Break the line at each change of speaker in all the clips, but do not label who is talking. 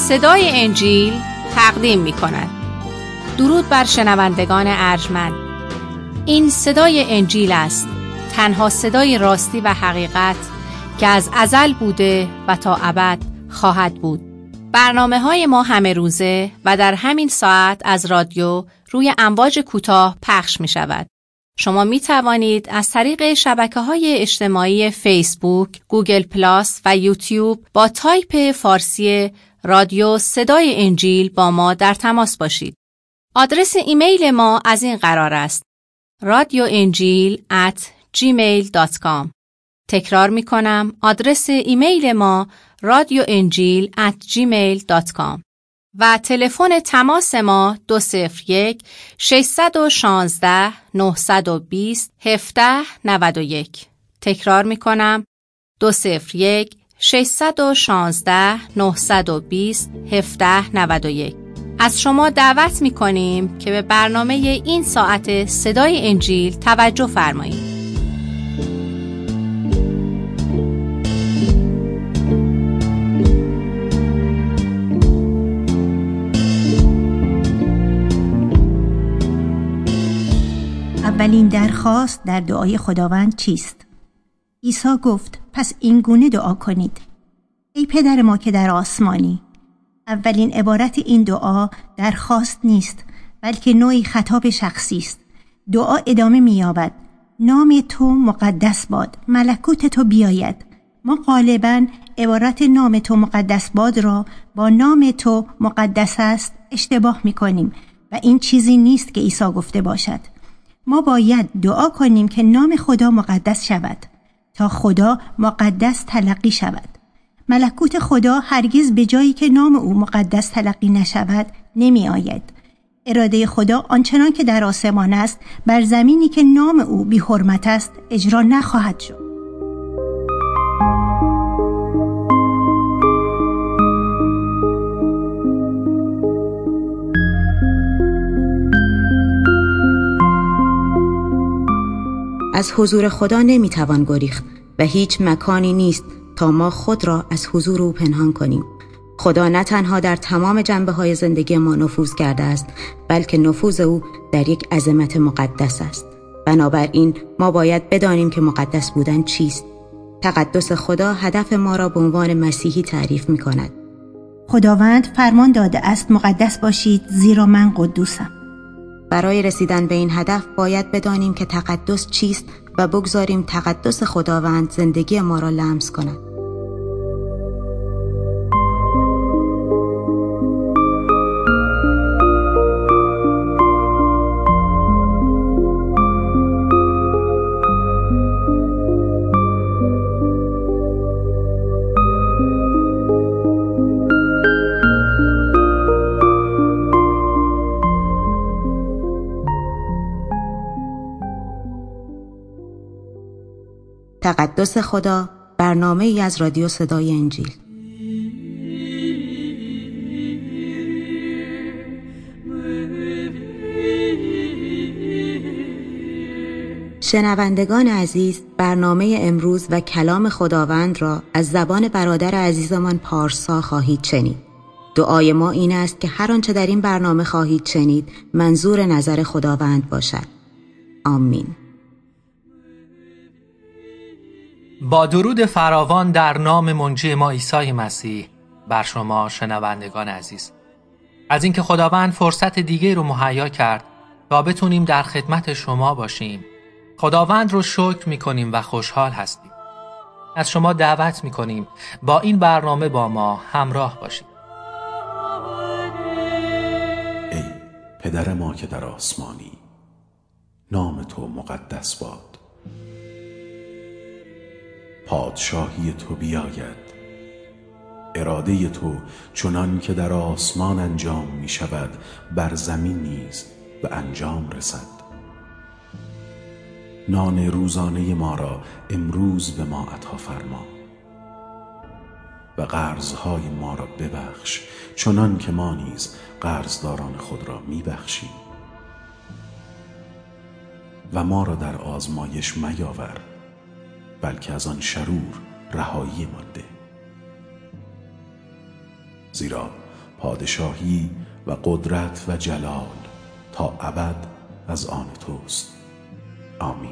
صدای انجیل تقدیم می کند. درود بر شنوندگان ارجمند. این صدای انجیل است، تنها صدای راستی و حقیقت که از ازل بوده و تا ابد خواهد بود. برنامه‌های ما همه روزه و در همین ساعت از رادیو روی امواج کوتاه پخش می شود. شما می توانید از طریق شبکه‌های اجتماعی فیسبوک، گوگل پلاس و یوتیوب با تایپ فارسی رادیو صدای انجیل با ما در تماس باشید. آدرس ایمیل ما از این قرار است: radioenjil@gmail.com. تکرار می کنم، آدرس ایمیل ما radioenjil@gmail.com و تلفن تماس ما 201-616-920-1791. تکرار می کنم، 201-616-920-1791. از شما دعوت می کنیم که به برنامه این ساعت صدای انجیل توجه فرمایید.
اولین درخواست در دعای خداوند چیست؟ عیسی گفت: پس این گونه دعا کنید: ای پدر ما که در آسمانی. اولین عبارت این دعا درخواست نیست، بلکه نوعی خطاب شخصی است. دعا ادامه می‌یابد: نام تو مقدس باد، ملکوت تو بیاید. ما غالباً عبارت نام تو مقدس باد را با نام تو مقدس است اشتباه می‌کنیم و این چیزی نیست که عیسی گفته باشد. ما باید دعا کنیم که نام خدا مقدس شود تا خدا مقدس تلقی شود. ملکوت خدا هرگز به جایی که نام او مقدس تلقی نشود نمی آید. اراده خدا آنچنان که در آسمان است بر زمینی که نام او بی حرمت است اجرا نخواهد شد.
از حضور خدا نمیتوان گریخت و هیچ مکانی نیست تا ما خود را از حضور او پنهان کنیم. خدا نه تنها در تمام جنبه‌های زندگی ما نفوذ کرده است، بلکه نفوذ او در یک عظمت مقدس است. بنابراین ما باید بدانیم که مقدس بودن چیست. تقدس خدا هدف ما را به عنوان مسیحی تعریف می‌کند.
خداوند فرمان داده است مقدس باشید زیرا من قدوسم.
برای رسیدن به این هدف باید بدانیم که تقدس چیست و بگذاریم تقدس خداوند زندگی ما را لمس کند. تقدس خدا، برنامه‌ای از رادیو صدای انجیل. شنوندگان عزیز، برنامه امروز و کلام خداوند را از زبان برادر عزیزمان پارسا خواهید شنید. دعای ما این است که هر آنچه در این برنامه خواهید شنید منظور نظر خداوند باشد. آمین.
با درود فراوان در نام منجی ما عیسی مسیح بر شما شنوندگان عزیز، از اینکه خداوند فرصت دیگه رو مهیا کرد تا بتونیم در خدمت شما باشیم، خداوند رو شکر میکنیم و خوشحال هستیم. از شما دعوت میکنیم با این برنامه با ما همراه باشید.
ای پدر ما که در آسمانی، نام تو مقدس باد. پادشاهی تو بیاید. اراده تو چنان که در آسمان انجام می شود بر زمین نیز به انجام رسد. نان روزانه ما را امروز به ما عطا فرما و قرضهای ما را ببخش چنان که ما نیز قرضداران خود را می بخشیم و ما را در آزمایش میاور، بلکه از آن شرور رهایی ما ده. زیرا پادشاهی و قدرت و جلال تا ابد از آن توست. آمین.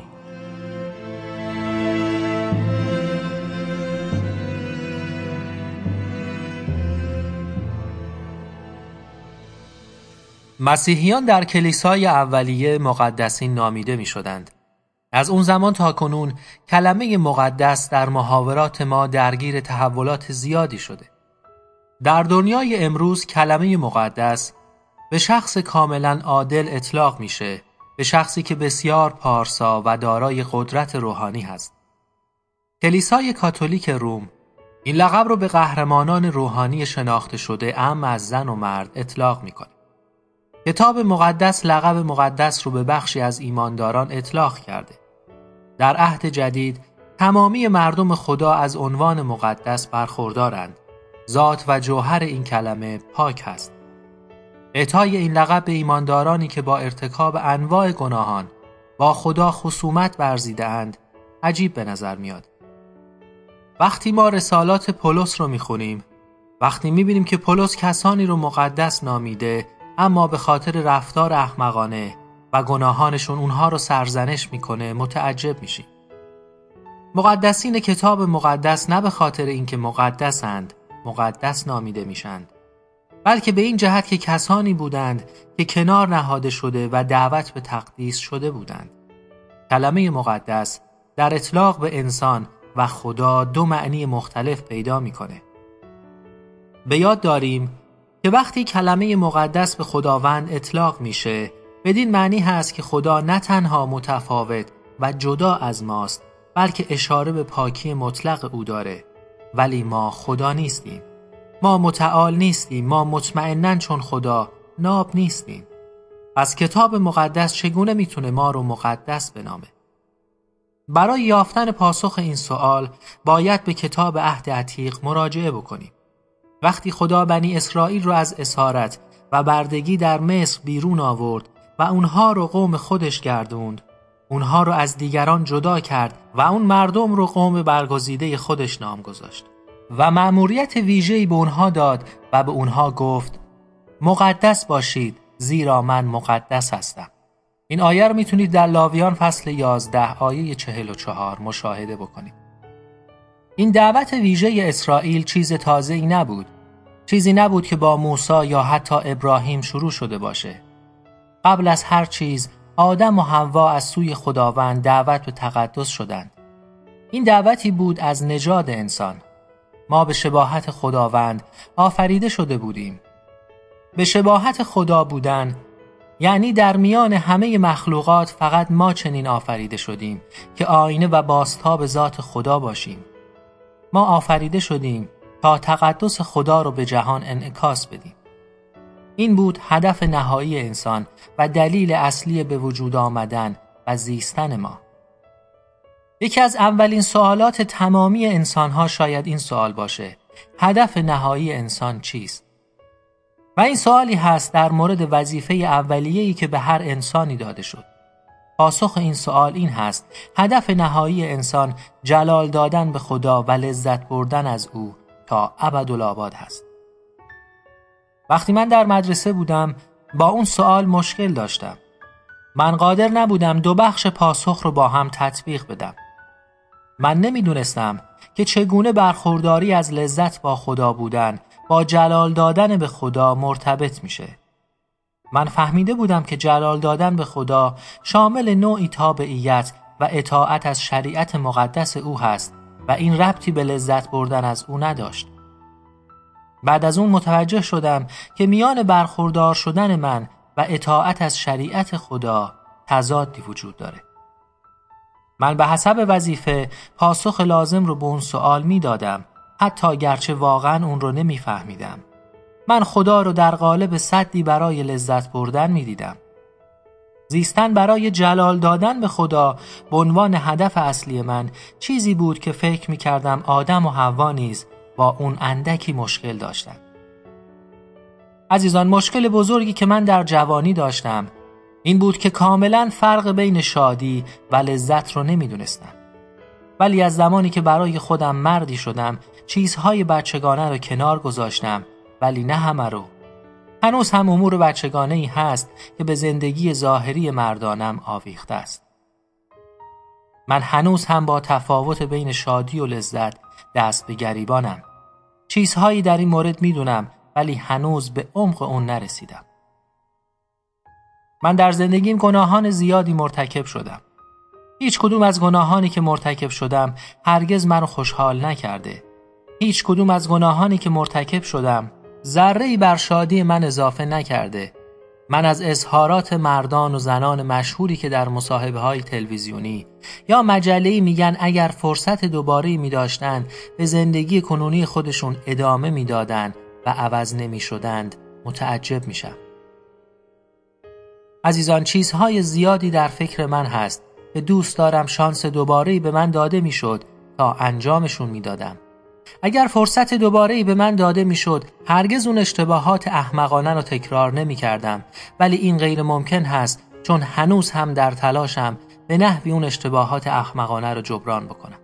مسیحیان در کلیسای اولیه مقدسین نامیده می شدند. از اون زمان تا کنون کلمه مقدس در محاورات ما درگیر تحولات زیادی شده. در دنیای امروز کلمه مقدس به شخص کاملا عادل اطلاق میشه، به شخصی که بسیار پارسا و دارای قدرت روحانی هست. کلیسای کاتولیک روم این لقب رو به قهرمانان روحانی شناخته شده اعم از زن و مرد اطلاق میکنه. کتاب مقدس لقب مقدس رو به بخشی از ایمانداران اطلاق کرده. در عهد جدید تمامی مردم خدا از عنوان مقدس برخوردارند. ذات و جوهر این کلمه پاک هست. اعطای این لقب به ایماندارانی که با ارتکاب انواع گناهان با خدا خصومت ورزیده‌اند عجیب به نظر میاد. وقتی ما رسالات پولس رو میخونیم، وقتی میبینیم که پولس کسانی رو مقدس نامیده اما به خاطر رفتار احمقانه و گناهانشون اونها رو سرزنش میکنه، متعجب میشیم. مقدسین کتاب مقدس نه به خاطر اینکه مقدسند مقدس نامیده میشند، بلکه به این جهت که کسانی بودند که کنار نهاده شده و دعوت به تقدیس شده بودند. کلمه مقدس در اطلاق به انسان و خدا دو معنی مختلف پیدا میکنه. به یاد داریم که وقتی کلمه مقدس به خداوند اطلاق میشه، بدین معنی هست که خدا نه تنها متفاوت و جدا از ماست، بلکه اشاره به پاکی مطلق او داره. ولی ما خدا نیستیم. ما متعال نیستیم. ما مطمئناً چون خدا ناب نیستیم. پس کتاب مقدس چگونه میتونه ما رو مقدس بنامه؟ برای یافتن پاسخ این سوال باید به کتاب عهد عتیق مراجعه بکنیم. وقتی خدا بنی اسرائیل رو از اسارت و بردگی در مصر بیرون آورد و اونها رو قوم خودش گردوند، اونها رو از دیگران جدا کرد و اون مردم رو قوم برگزیده خودش نام گذاشت و مأموریت ویژه‌ای به اونها داد و به اونها گفت مقدس باشید زیرا من مقدس هستم. این آیه رو میتونید در لاویان فصل 11 آیه 44 مشاهده بکنید. این دعوت ویژه اسرائیل چیز تازه‌ای نبود. چیزی نبود که با موسی یا حتی ابراهیم شروع شده باشه. قبل از هر چیز آدم و حوا از سوی خداوند دعوت به تقدس شدند. این دعوتی بود از نژاد انسان. ما به شباهت خداوند آفریده شده بودیم. به شباهت خدا بودن یعنی در میان همه مخلوقات فقط ما چنین آفریده شدیم که آینه و بازتاب ذات خدا باشیم. ما آفریده شدیم تا تقدس خدا رو به جهان انعکاس بدیم. این بود هدف نهایی انسان و دلیل اصلی به وجود آمدن و زیستن ما. یکی از اولین سوالات تمامی انسان‌ها شاید این سوال باشه: هدف نهایی انسان چیست؟ و این سوالی هست در مورد وظیفه اولیه‌ای که به هر انسانی داده شد. پاسخ این سوال این هست: هدف نهایی انسان جلال دادن به خدا و لذت بردن از او تا ابدالآباد هست. وقتی من در مدرسه بودم با اون سوال مشکل داشتم. من قادر نبودم دو بخش پاسخ رو با هم تطبیق بدم. من نمیدونستم که چگونه برخورداری از لذت با خدا بودن با جلال دادن به خدا مرتبط میشه. من فهمیده بودم که جلال دادن به خدا شامل نوعی تابعیت و اطاعت از شریعت مقدس او هست و این ربطی به لذت بردن از او نداشت. بعد از اون متوجه شدم که میان برخوردار شدن من و اطاعت از شریعت خدا تضادی وجود داره. من به حسب وظیفه پاسخ لازم رو به اون سوال میدادم، حتی گرچه واقعا اون رو نمیفهمیدم. من خدا رو در قالب سدی برای لذت بردن میدیدم. زیستن برای جلال دادن به خدا به عنوان هدف اصلی من چیزی بود که فکر میکردم آدم و حوا نیز با اون اندکی مشکل داشتن. عزیزان، مشکل بزرگی که من در جوانی داشتم این بود که کاملا فرق بین شادی و لذت رو نمیدونستم. ولی از زمانی که برای خودم مردی شدم چیزهای بچگانه رو کنار گذاشتم، ولی نه همه رو هنوز هم امور بچگانه‌ای هست که به زندگی ظاهری مردانم آویخته است. من هنوز هم با تفاوت بین شادی و لذت دست به گریبانم. چیزهایی در این مورد میدونم ولی هنوز به عمق اون نرسیدم. من در زندگیم گناهان زیادی مرتکب شدم. هیچ کدوم از گناهانی که مرتکب شدم هرگز منو خوشحال نکرده. هیچ کدوم از گناهانی که مرتکب شدم ذره‌ای بر شادی من اضافه نکرده. من از اظهارات مردان و زنان مشهوری که در مصاحبه‌های تلویزیونی یا مجله‌ای میگن اگر فرصت دوباره می داشتن به زندگی کنونی خودشون ادامه میدادن و عوض نمی شدند متعجب میشم. عزیزان، چیزهای زیادی در فکر من هست که دوست دارم شانس دوباره‌ای به من داده میشد تا انجامشون میدادم. اگر فرصت دوباره‌ای به من داده میشد هرگز اون اشتباهات احمقانه رو تکرار نمی کردم، ولی این غیر ممکن هست چون هنوز هم در تلاشم به نحوی اون اشتباهات احمقانه رو جبران بکنم.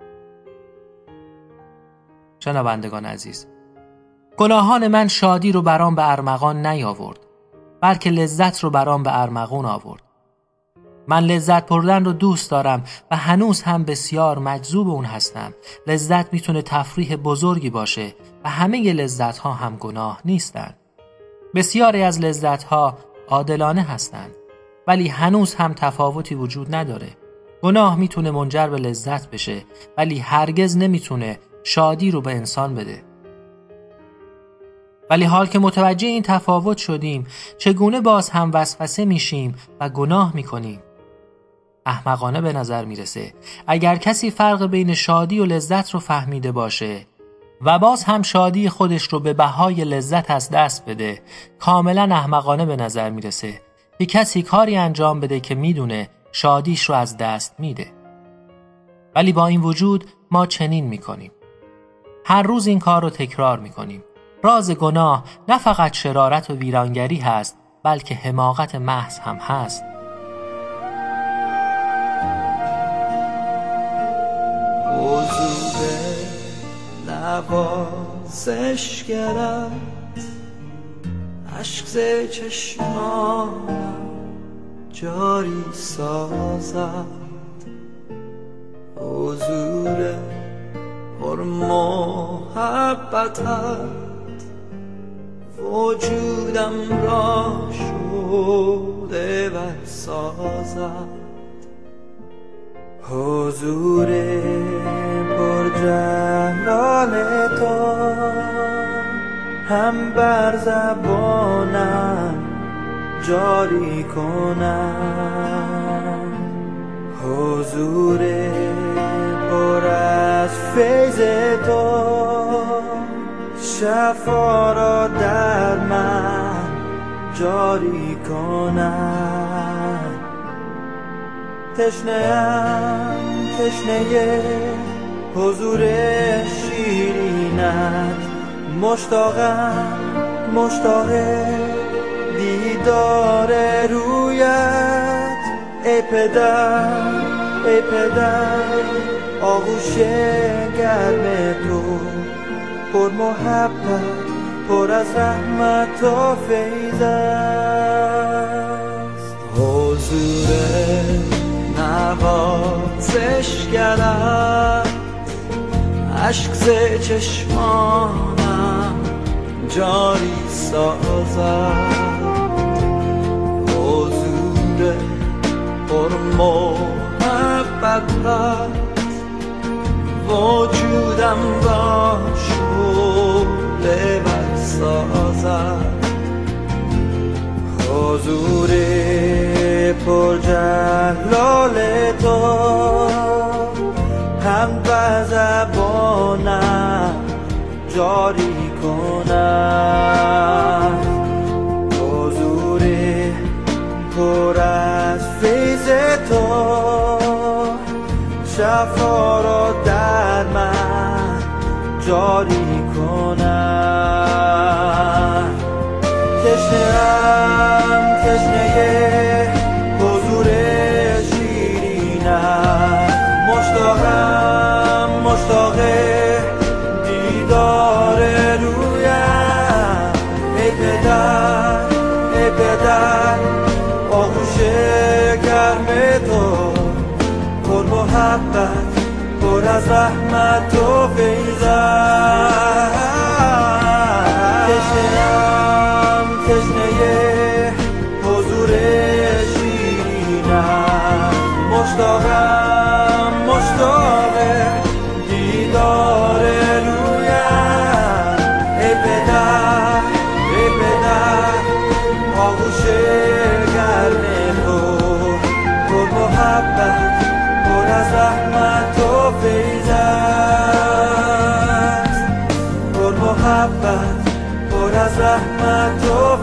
شنوندگان عزیز، گناهان من شادی رو برام به ارمغان نیاورد، بلکه لذت رو برام به ارمغان آورد. من لذت بردن رو دوست دارم و هنوز هم بسیار مجذوب اون هستم. لذت میتونه تفریح بزرگی باشه و همه لذت ها هم گناه نیستن. بسیاری از لذت ها عادلانه هستن، ولی هنوز هم تفاوتی وجود نداره. گناه میتونه منجر به لذت بشه، ولی هرگز نمیتونه شادی رو به انسان بده. ولی حال که متوجه این تفاوت شدیم، چگونه باز هم وسوسه میشیم و گناه میکنیم؟ احمقانه به نظر میرسه اگر کسی فرق بین شادی و لذت رو فهمیده باشه و باز هم شادی خودش رو به بهای لذت از دست بده. کاملا احمقانه به نظر میرسه که کسی کاری انجام بده که میدونه شادیش رو از دست میده. ولی با این وجود ما چنین میکنیم. هر روز این کار رو تکرار میکنیم. راز گناه نه فقط شرارت و ویرانگری هست، بلکه حماقت محض هم هست.
حضور نوازشگرت عشق ز چشمانم جاری سازد. حضور پرمحبتت وجودم را شعله ور سازد. حضور پرجلال تو هم بر زبانم جاری کنم. حضور پر از فیض تو شفا را در من جاری کنم. تشنه‌ام تشنه حضور شیرینت، مشتاقم مشتاق دیدار رویت. ای پدر ای پدر آغوش گرم تو پر محبت پر از رحمت و فیض است. حضور نوازشگرت عشق ز چشمانم جاری سازد. حضور پرمحبتت وجودم را شعله ور سازد. حضور پرجلال تو هم بر زبانم جاری کنم. حضور پر از فیض تو شفا را در من جاری کنم. تشنه‌ام تشنه حضور شیرینت، مشتاقم مشتاق دیدار رویت. ای پدر از رحمت و فیضت. تشنه‌ام تشنه حضور شیرینت، مشتاقم مشتاق دیدار رویت. ای پدر ای پدر آغوش گرم تو، پر محبت پر از رحمت و فیضت. پر محبت پر از رحمت و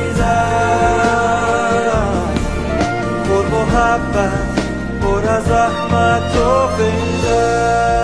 فیضت. پر محبت پر از رحمت و فیضت.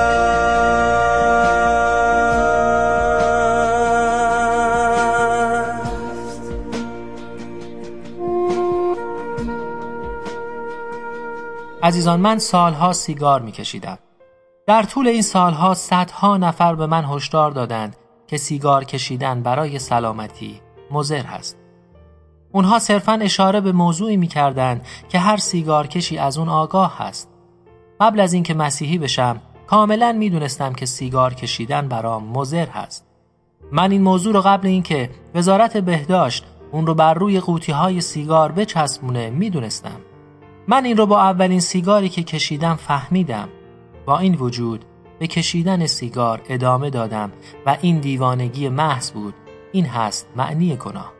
عزیزان، من سالها سیگار میکشیدم. در طول این سالها صدها نفر به من هشدار دادند که سیگار کشیدن برای سلامتی مضر است. اونها صرفاً اشاره به موضوعی میکردند که هر سیگار کشی از اون آگاه هست. قبل از اینکه مسیحی بشم کاملاً میدونستم که سیگار کشیدن برام مضر هست. من این موضوع رو قبل اینکه وزارت بهداشت اون رو بر روی قوطی‌های سیگار بچسبونه میدونستم. من این رو با اولین سیگاری که کشیدم فهمیدم. با این وجود به کشیدن سیگار ادامه دادم و این دیوانگی محض بود. این هست معنی گناه.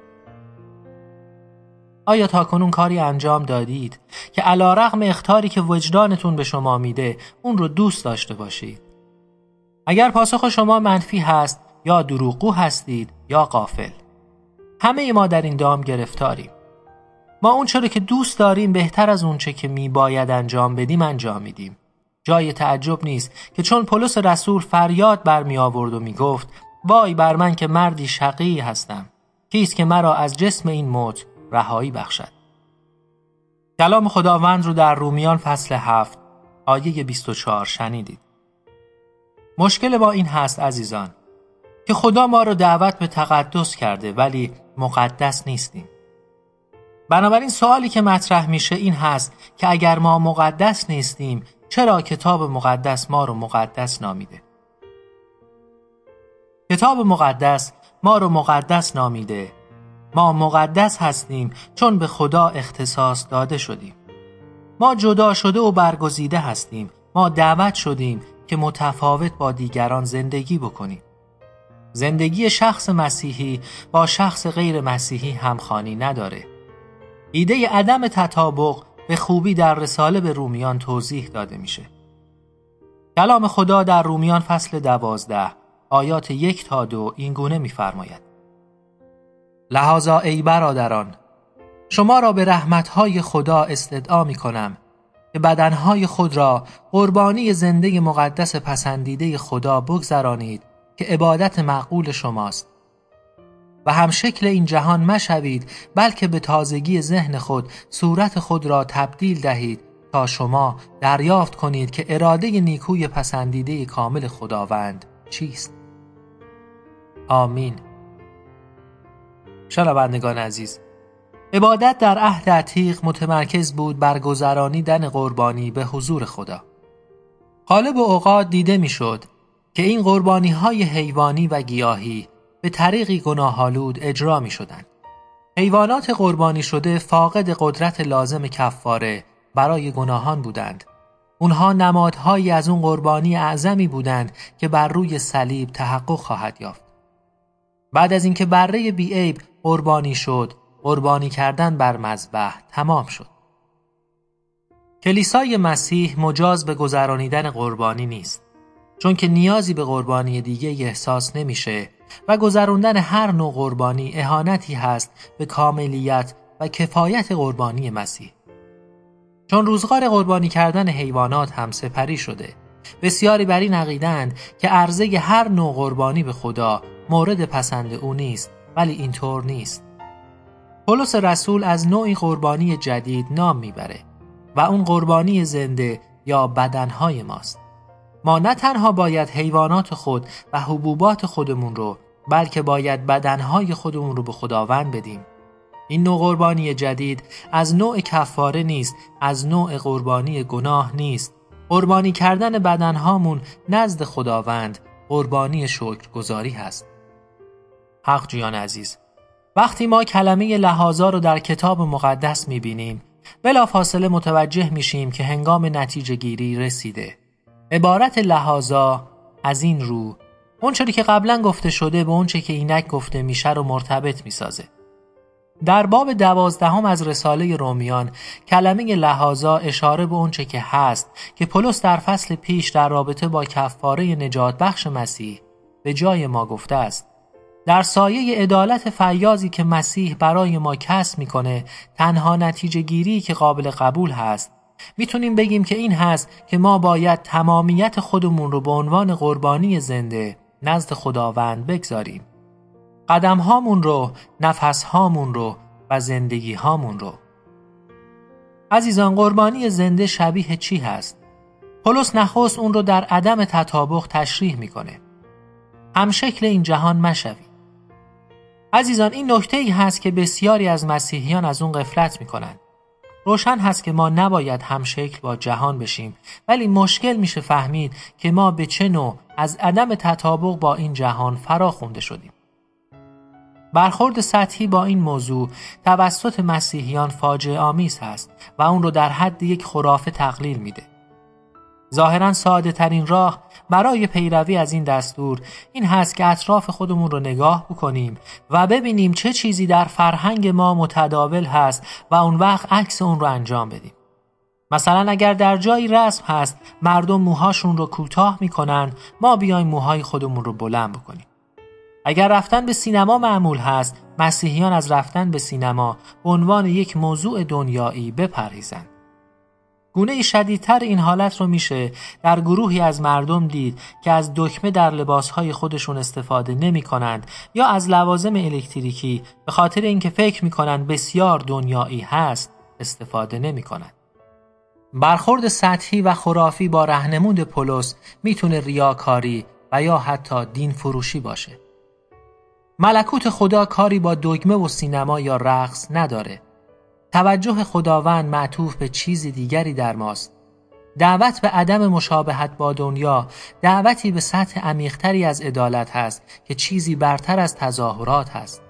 آیا تاکنون کاری انجام دادید که علیرغم اخطاری که وجدانتون به شما میده اون رو دوست داشته باشید؟ اگر پاسخ شما منفی هست یا دروغگو هستید یا غافل. همه ما در این دام گرفتاریم. ما اون چرا که دوست داریم بهتر از اون چه که میباید انجام بدیم انجام میدیم. جای تعجب نیست که چون پولس رسول فریاد برمی آورد و می گفت وای بر من که مردی شقی هستم، کیست که مرا از جسم این موت رهایی بخشد. کلام خداوند رو در رومیان فصل 7 آیه 24 شنیدید. مشکل با این هست عزیزان که خدا ما رو دعوت به تقدس کرده ولی مقدس نیستیم. بنابراین سوالی که مطرح میشه این هست که اگر ما مقدس نیستیم چرا کتاب مقدس ما رو مقدس نامیده؟ کتاب مقدس ما رو مقدس نامیده. ما مقدس هستیم چون به خدا اختصاص داده شدیم. ما جدا شده و برگزیده هستیم. ما دعوت شدیم که متفاوت با دیگران زندگی بکنیم. زندگی شخص مسیحی با شخص غیر مسیحی همخوانی نداره. ایده عدم تطابق به خوبی در رساله به رومیان توضیح داده میشه. کلام خدا در رومیان فصل 12 آیات 1 تا 2 این گونه می‌فرماید: لذا ای برادران، شما را به رحمت‌های خدا استدعا می‌کنم که بدنهای خود را قربانی زنده مقدس پسندیده خدا بگذرانید که عبادت معقول شماست. و هم شکل این جهان مشوید، بلکه به تازگی ذهن خود صورت خود را تبدیل دهید تا شما دریافت کنید که اراده نیکوی پسندیده کامل خداوند چیست. آمین. شنوندگان عزیز، عبادت در عهد عتیق متمرکز بود بر گذرانیدن قربانی به حضور خدا. غالب اوقات دیده میشد که این قربانی‌های حیوانی و گیاهی به طریقی گناه‌آلود اجرا می‌شدند. حیوانات قربانی شده فاقد قدرت لازم کفاره برای گناهان بودند. اونها نمادهایی از اون قربانی اعظمی بودند که بر روی صلیب تحقق خواهد یافت. بعد از اینکه بره بی‌عیب قربانی شد، قربانی کردن بر مذبح تمام شد. کلیسای مسیح مجاز به گذرانیدن قربانی نیست، چون که نیازی به قربانی دیگه احساس نمیشه و گذراندن هر نوع قربانی اهانتی هست به کاملیت و کفایت قربانی مسیح. چون روزگار قربانی کردن حیوانات هم سپری شده، بسیاری بر این عقیده‌اند که عرضه هر نوع قربانی به خدا مورد پسند او نیست، ولی اینطور نیست. پولس رسول از نوعی قربانی جدید نام میبره و اون قربانی زنده یا بدنهای ماست. ما نه تنها باید حیوانات خود و حبوبات خودمون رو، بلکه باید بدنهای خودمون رو به خداوند بدیم. این نوع قربانی جدید از نوع کفاره نیست، از نوع قربانی گناه نیست. قربانی کردن بدنهامون نزد خداوند قربانی شکرگزاری هست. حق جویان عزیز، وقتی ما کلمه لحاظا رو در کتاب مقدس می‌بینیم، بلافاصله متوجه میشیم که هنگام نتیجه گیری رسیده. عبارت لحاظا از این رو اونچه که قبلا گفته شده به اونچه که اینک گفته میشه رو مرتبط میسازه. در باب 12 از رساله رومیان کلمه لحاظا اشاره به اونچه که هست که پولس در فصل پیش در رابطه با کفاره نجات بخش مسیح به جای ما گفته است. در سایه عدالت فیاضی که مسیح برای ما کسب میکنه، تنها نتیجه گیری که قابل قبول هست میتونیم بگیم که این هست که ما باید تمامیت خودمون رو به عنوان قربانی زنده نزد خداوند بگذاریم. قدم هامون رو، نفس هامون رو و زندگی هامون رو. عزیزان، قربانی زنده شبیه چی هست؟ پولس نخست اون رو در عدم تطابق تشریح میکنه. هم شکل این جهان مشوی. عزیزان، این نکته‌ای هست که بسیاری از مسیحیان از اون غفلت میکنن. روشن هست که ما نباید همشکل با جهان بشیم، ولی مشکل میشه فهمید که ما به چه نوع از عدم تطابق با این جهان فرا خونده شدیم. برخورد سطحی با این موضوع توسط مسیحیان فاجعه آمیز هست و اون رو در حد یک خرافه تقلیل میده. ظاهراً ساده ترین راه برای پیروی از این دستور این هست که اطراف خودمون رو نگاه بکنیم و ببینیم چه چیزی در فرهنگ ما متداول هست و اون وقت عکس اون رو انجام بدیم. مثلا اگر در جایی رسم هست مردم موهاشون رو کوتاه میکنن، ما بیایم موهای خودمون رو بلند بکنیم. اگر رفتن به سینما معمول هست، مسیحیان از رفتن به سینما به عنوان یک موضوع دنیایی بپرهیزند. گونه شدیدتر این حالت رو میشه در گروهی از مردم دید که از دکمه در لباسهای خودشون استفاده نمی کنند یا از لوازم الکتریکی به خاطر اینکه فکر میکنند بسیار دنیایی هست استفاده نمی کنند. برخورد سطحی و خرافی با راهنمود پولس میتونه ریاکاری و یا حتی دین فروشی باشه. ملکوت خدا کاری با دگمه و سینما یا رقص نداره. توجه خداوند معطوف به چیزی دیگری در ماست. دعوت به عدم مشابهت با دنیا دعوتی به سطح عمیق‌تری از عدالت هست که چیزی برتر از تظاهرات هست.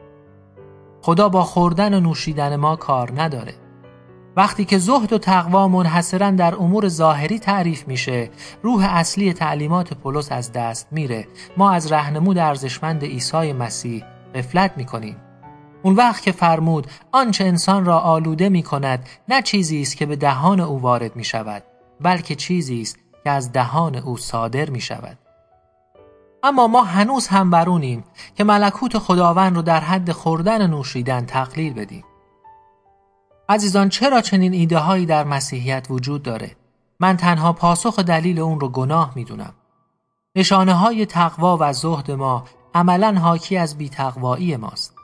خدا با خوردن و نوشیدن ما کار نداره. وقتی که زهد و تقوا منحصراً در امور ظاهری تعریف میشه، روح اصلی تعلیمات پولس از دست میره. ما از راهنمود ارزشمند عیسی مسیح غفلت میکنیم. اون وقت که فرمود آنچه انسان را آلوده میکند نه چیزی است که به دهان او وارد میشود، بلکه چیزی است که از دهان او صادر میشود. اما ما هنوز هم برونیم که ملکوت خداوند رو در حد خوردن و نوشیدن تقلیل بدیم. عزیزان، چرا چنین ایده هایی در مسیحیت وجود داره؟ من تنها پاسخ و دلیل اون رو گناه میدونم. نشانه های تقوا و زهد ما عملاً حاکی از بی‌تقوایی ماست.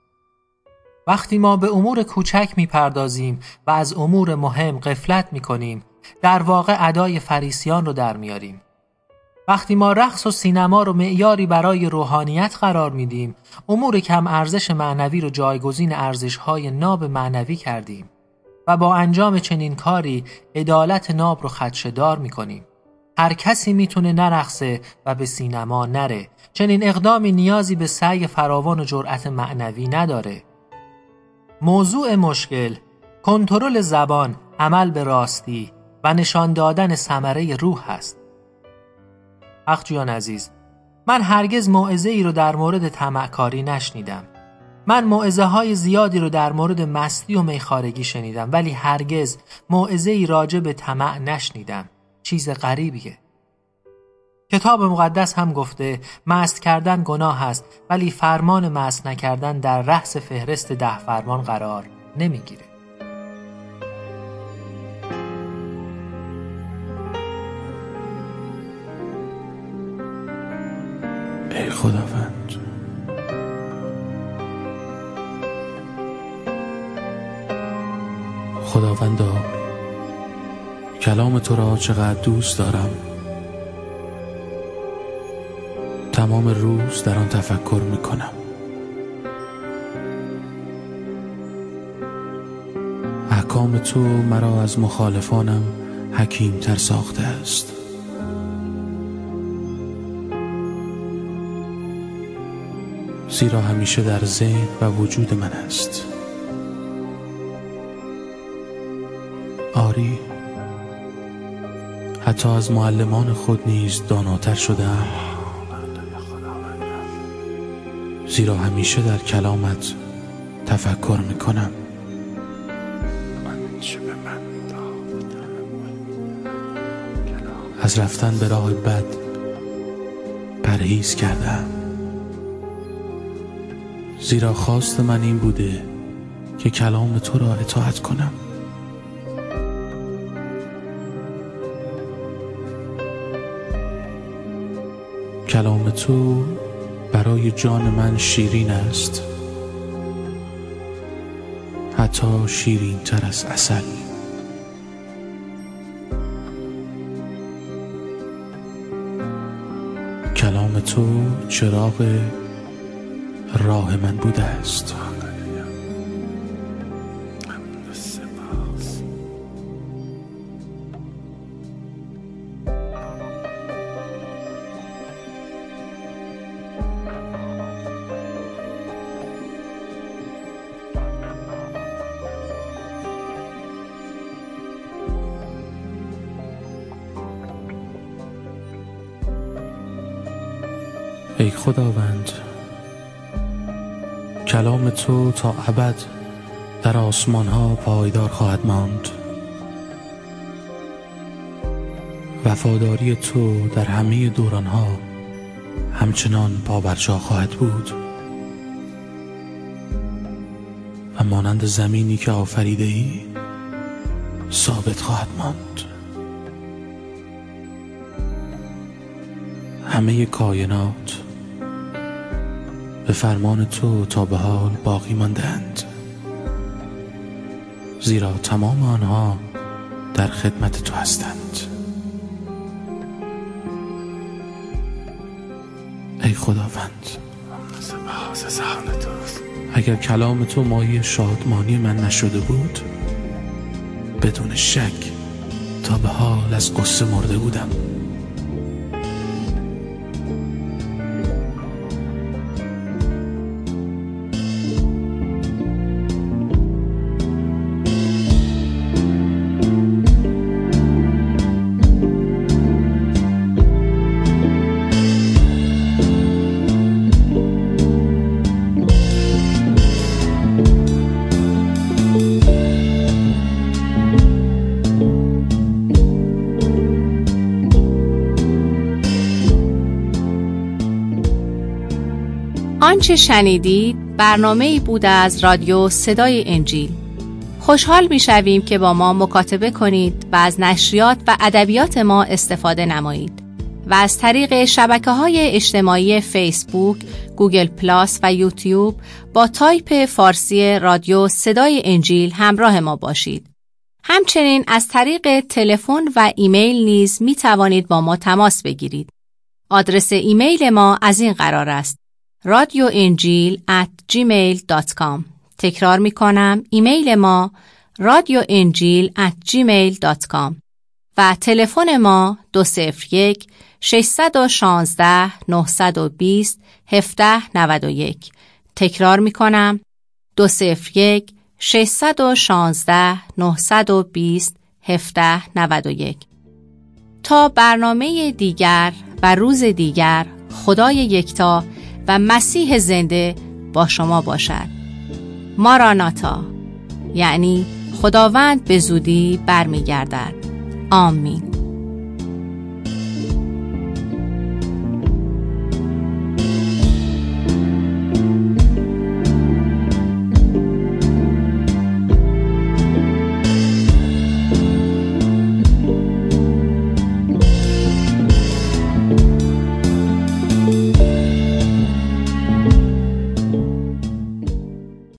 وقتی ما به امور کوچک میپردازیم و از امور مهم غفلت میکنیم، در واقع ادای فریسیان رو در میاریم. وقتی ما رقص و سینما رو معیاری برای روحانیت قرار میدیم، امور کم ارزش معنوی رو جایگزین ارزش‌های ناب معنوی کردیم و با انجام چنین کاری عدالت ناب رو خدشه‌دار میکنیم. هر کسی میتونه نرقصه و به سینما نره. چنین اقدامی نیازی به سعی فراوان و جرأت معنوی نداره. موضوع مشکل کنترل زبان، عمل به راستی و نشان دادن ثمره روح هست. حق جویان عزیز، من هرگز موعظه ای رو در مورد طمعکاری نشنیدم. من موعظه های زیادی رو در مورد مستی و میخارگی شنیدم، ولی هرگز موعظه ای راجع به طمع نشنیدم. چیز غریبیه. کتاب مقدس هم گفته مست کردن گناه است، ولی فرمان مست نکردن در رأس فهرست 10 فرمان قرار نمیگیره.
ای خداوند، خداوندا، کلام تو را چقدر دوست دارم. تمام روز در آن تفکر میکنم. احکام تو مرا از مخالفانم حکیم تر ساخته است. زیرا همیشه در ذهن و وجود من است. آری، حتی از معلمان خود نیز داناتر شدم، زیرا همیشه در کلامت تفکر میکنم. از رفتن به راه بد پرهیز کردم، زیرا خواست من این بوده که کلام تو را اطاعت کنم. کلام تو برای جان من شیرین است، حتی شیرین تر از عسل. کلام تو چراغ راه من بوده است. ای خداوند، کلام تو تا ابد در آسمان ها پایدار خواهد ماند. وفاداری تو در همه دوران ها همچنان پابرجا خواهد بود و مانند زمینی که آفریده ای ثابت خواهد ماند. همه کائنات به فرمان تو تا به حال باقی ماندند، زیرا تمام آنها در خدمت تو هستند. ای خداوند، اگر کلام تو مایه شادمانی من نشده بود، بدون شک تا به حال از غصه مرده بودم.
آنچه شنیدید برنامه‌ای بود از رادیو صدای انجیل. خوشحال می‌شویم که با ما مکاتبه کنید و از نشریات و ادبیات ما استفاده نمایید و از طریق شبکه‌های اجتماعی فیسبوک، گوگل پلاس و یوتیوب با تایپ فارسی رادیو صدای انجیل همراه ما باشید. همچنین از طریق تلفن و ایمیل نیز می‌توانید با ما تماس بگیرید. آدرس ایمیل ما از این قرار است: radioenjil@gmail.com. تکرار می کنم، ایمیل ما radioenjil@gmail.com و تلفن ما 201-616-920-1791. تکرار می کنم، 201-616-920-1791. تا برنامه دیگر و روز دیگر، خدای یکتا و مسیح زنده با شما باشد. ماراناتا، یعنی خداوند به زودی برمیگردد. آمین.